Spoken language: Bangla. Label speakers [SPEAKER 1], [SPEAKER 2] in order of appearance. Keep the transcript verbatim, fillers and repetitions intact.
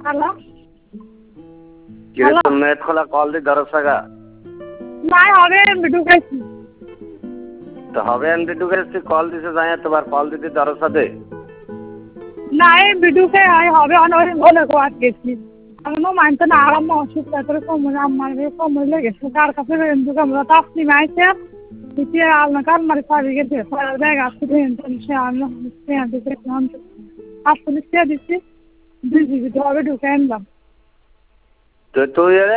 [SPEAKER 1] হ্যালো
[SPEAKER 2] কিরে তোর নেট খোলা কল দি দরসাগা
[SPEAKER 1] না হবে ঢুকেছি
[SPEAKER 2] তো হবে এমনি ঢুকেছি কল দিছে যাই তোবার কল দিতে দরসা দে
[SPEAKER 1] না এই ভিডিওকে হবে অনেক বলে কো আজকেছি আমার মানতে না আরাম অসুস্থ করে সময় আমার সময় লেগেছে কার কাছে রেঞ্জু আমরা তো আপনি মাইছে তুই আলনা কার মারি পাবি গেছে পড়ার ব্যাগ আসতে টেনশন সে আলনা সে দিতে নাম আসলে সে দিচ্ছি দুই জিবি তো হবে ঢুকে আনলাম
[SPEAKER 2] তো তুই